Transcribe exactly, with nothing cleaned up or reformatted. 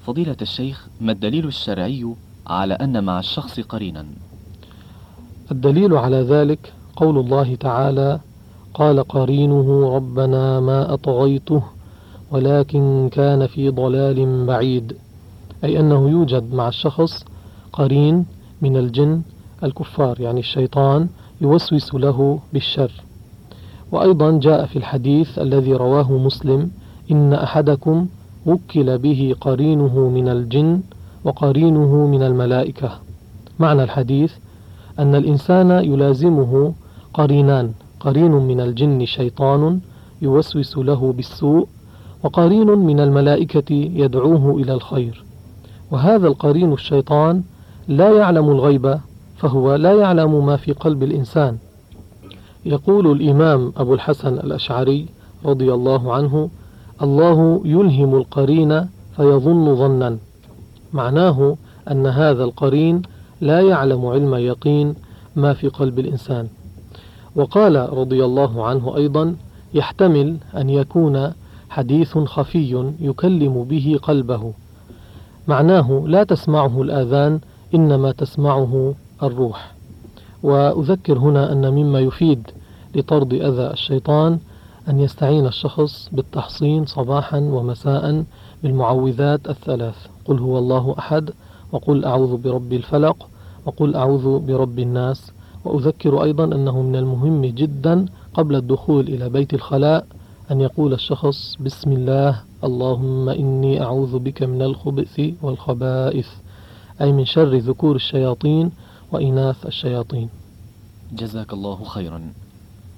فضيلة الشيخ، ما الدليل الشرعي على أن مع الشخص قرينا؟ الدليل على ذلك قول الله تعالى: قال قرينه ربنا ما أطغيته ولكن كان في ضلال بعيد، أي أنه يوجد مع الشخص قرين من الجن الكفار، يعني الشيطان يوسوس له بالشر. وأيضا جاء في الحديث الذي رواه مسلم: إن أحدكم وكل به قرينه من الجن وقرينه من الملائكة. معنى الحديث أن الإنسان يلازمه قرينان: قرين من الجن شيطان يوسوس له بالسوء، وقرين من الملائكة يدعوه إلى الخير. وهذا القرين الشيطان لا يعلم الغيب، فهو لا يعلم ما في قلب الإنسان. يقول الإمام أبو الحسن الأشعري رضي الله عنه: الله يلهم القرين فيظن ظنا. معناه أن هذا القرين لا يعلم علم يقين ما في قلب الإنسان. وقال رضي الله عنه أيضا: يحتمل أن يكون حديث خفي يكلم به قلبه. معناه لا تسمعه الآذان، إنما تسمعه الروح. وأذكر هنا أن مما يفيد لطرد أذى الشيطان أن يستعين الشخص بالتحصين صباحا ومساء بالمعوذات الثلاث: قل هو الله أحد، وقل أعوذ برب الفلق، وقل أعوذ برب الناس. وأذكر أيضا أنه من المهم جدا قبل الدخول إلى بيت الخلاء أن يقول الشخص: بسم الله، اللهم إني أعوذ بك من الخبث والخبائث، أي من شر ذكور الشياطين وإناث الشياطين. جزاك الله خيرا.